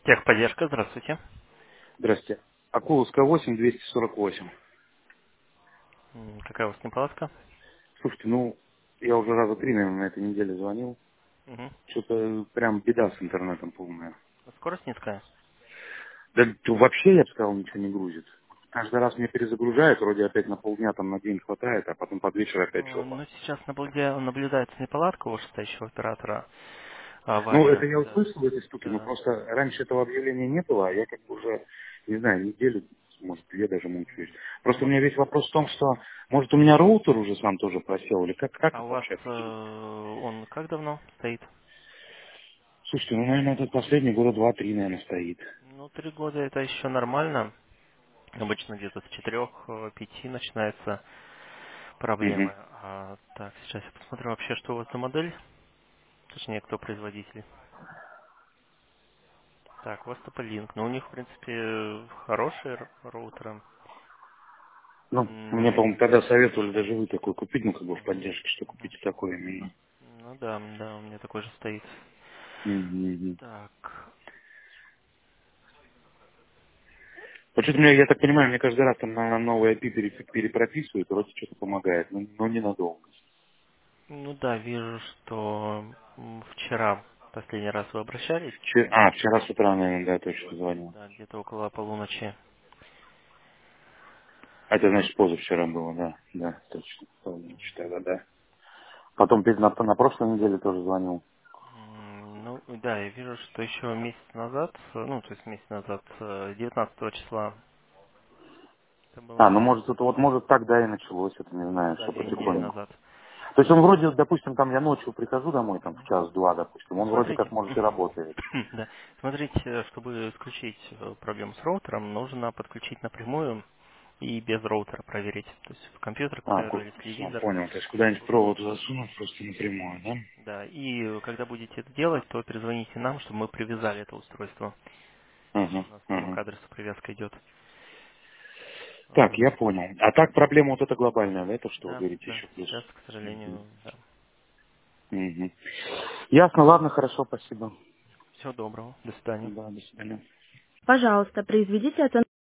Техподдержка, здравствуйте. Здрасте. Акуловская 8, 248. Какая у вас неполадка? Слушайте, я уже раза три, наверное, на этой неделе звонил. Мгм. Что-то прям беда с интернетом полная. Скорость низкая? Да вообще, я бы сказал, ничего не грузит. Каждый раз меня перезагружает, вроде опять на полдня, там на день хватает, а потом под вечер опять жопа. Ну, сейчас наблюдается неполадка у стоящего оператора. Это Авария, я да. услышал эти штуки, но Да. просто раньше этого объявления не было, а я как бы уже, не знаю, неделю, может, две даже мучаюсь. Просто у М, меня весь вопрос в том, что, может, у меня роутер уже сам тоже просел, или как А у это вас вообще определить? он как давно стоит? Слушайте, наверное, этот последний года два-три, наверное, стоит. Ну, 3 года это еще нормально. Обычно где-то с 4-5 начинаются Мгм. проблемы. Так, сейчас я посмотрю вообще, что у вас за модель. Точнее, кто производитель. Так, у вас Тополинк. Ну, у них, в принципе, хорошие роутеры. Мне, по-моему, тогда советовали даже вы такой купить, как бы в Мгм. поддержке, что купите такое именно. Ну да, да, у меня такой же стоит. Мгм. Так, Почему-то меня, я так понимаю, мне каждый раз там на новый IP перепрописывают, вроде что-то помогает, но ненадолго. ну да, вижу, что вчера последний раз вы обращались. Вчера с утра, наверное, да, точно звонил. Да, где-то около полуночи. А это, значит, позавчера было, да, да, точно, полночь тогда, да. Потом на прошлой неделе тоже звонил. Ну да, я вижу, что еще месяц назад, ну то есть месяц назад, 19 числа, это было, Может, это вот, может, так, да, и началось, это не ну знаю, да, что 2 недели потихоньку. назад. То есть он вроде, допустим, там я ночью прихожу домой, там, в Мгм. час-два, допустим, Ну он вроде как, смотрите, может, и работает. да, смотрите, чтобы исключить проблему с роутером, нужно подключить напрямую и без роутера проверить. То есть в компьютер, к примеру, или Все, телевизор. понял. То есть куда-нибудь провод засунуть просто напрямую, да? Да, и когда будете это делать, то перезвоните нам, чтобы мы привязали это устройство. Ага, У нас прямо к ага. адресу привязка идет. Так, я Вот. понял. А так проблема вот эта глобальная, да, это что вы Да, говорите да, еще плюс? сейчас, к Мгм. сожалению, да. Мгм. Ясно, ладно, хорошо, спасибо. Всего доброго. До свидания. Да, до свидания. Пожалуйста, произведите оценку.